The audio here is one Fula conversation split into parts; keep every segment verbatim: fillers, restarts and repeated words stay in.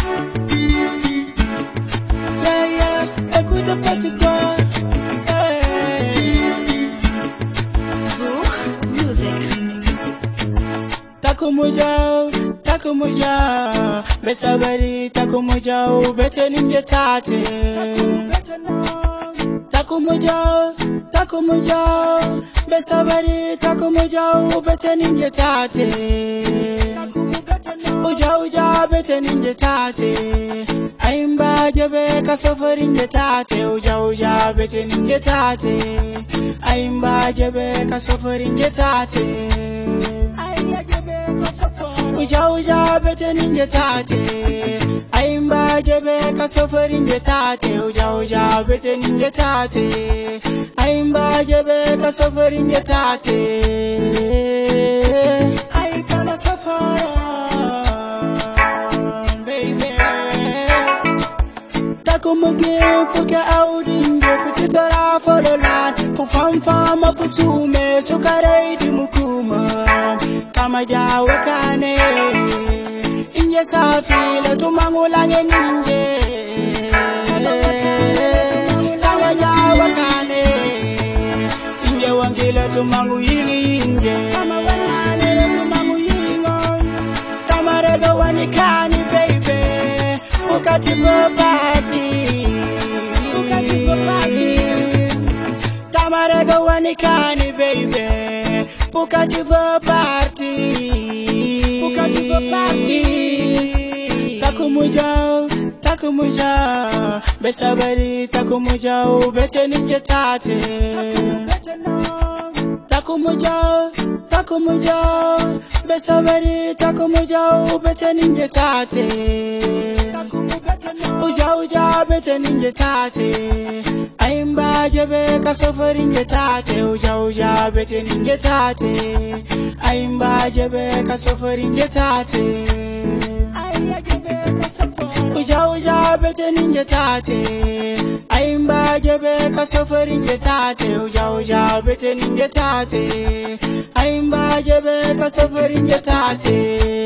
Yeah, yeah, écoute Pentecost. Takumujao, takumujao, besabari takumujao, bete ninge tate. Takumujao, takumujao, besabari takumujao, bete ninge tate. Uja uja bete ninge tate. Aimba jebe kasofari ninge tate. Uja uja bete ninge tate. Aimba jebe kasofari ninge tate. Uja uja bete ninge tate. Aimba jebe kasofari ninge tate. Uja uja bete ninge tate. Aimba jebe kasofari ninge tate. Ai kana safara baby. Takumuge fuke audinge futitara fololan. Fufam fama fusume sukarai di mukuma. Kama jawa kane inje safila tumangulange ninje. Kama jawa kane inje wangila tumangu yinje. Kama wanane tumangu yingo. Kama rego wanikani baby. Ukati popati Ukati popati Kama rego wanikani baby. Ukati popati Ukati popati Takumujao, takumujao, besabari takumujao, bete ninge tate. Takumujao, takumujao, besabari takumujao, bete ninge tate. Uja uja bete ninge tate. Aimba jebe kasofari ninge tate. Uja uja bete ninge tate. Aimba jebe kasofari ninge tate. Uja uja bete ninge tate. Aimba jebe kasofari ninge tate. Uja uja bete ninge tate. Aimba jebe kasofari ninge tate.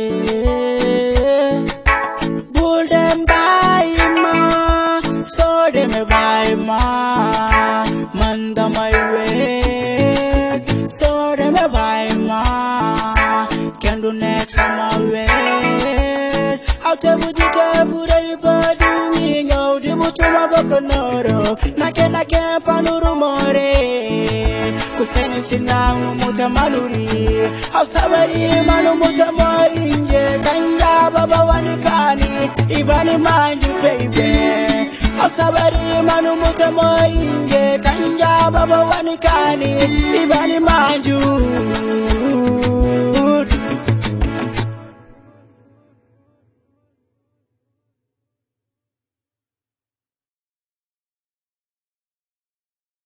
Bull them by ma, so them by ma. Manda my way, so them by ma. Can do next on my way. I'll tell you the careful everybody we know. The butuma bakonoro, nake nake panuru more. Kuseni sinangu muta manuri, hausabari manu muta moinje. Kanja baba wanikani, ibani manju baby. Hausabari manu muta moinje. Kanja baba wanikani, ibani manju.